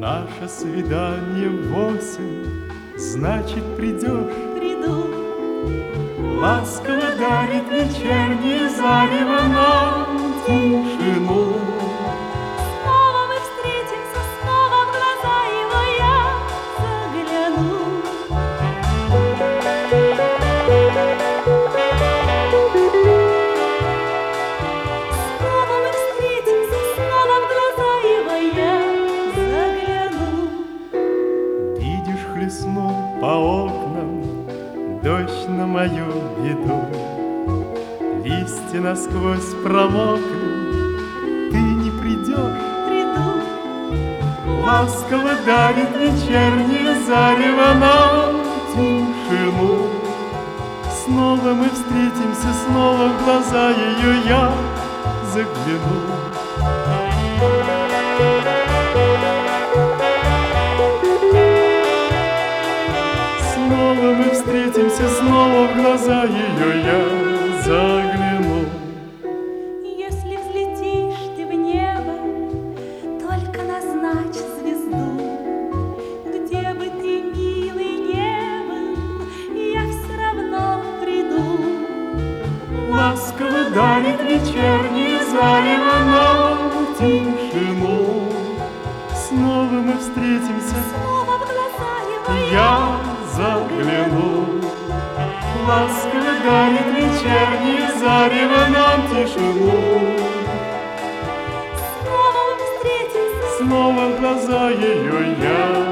Наше свидание в 8, значит, придешь. Приду. Ласково дарит вечернее зарево нам тишину. Снова мы встретимся, снова в глаза его я загляну. Снова мы встретимся, снова в глаза его я загляну. Видишь, хлестнул по окнам дождь на мою беду. Листья насквозь промокли, ты не придешь. Приду. Ласково дарит вечернее зарево нам тишину. Снова мы встретимся, снова в глаза ее я загляну. Снова мы встретимся, снова в глаза ее я загляну. Если взлетишь ты в небо, только назначь звезду. Где бы ты, милый, не был, я все равно приду. Ласково дарит вечернее зарево нам тишину. Снова мы встретимся, Снова в глаза его я загляну. Ласково дарит вечернее зарево нам тишину. снова мы встретимся. Снова в глаза ее я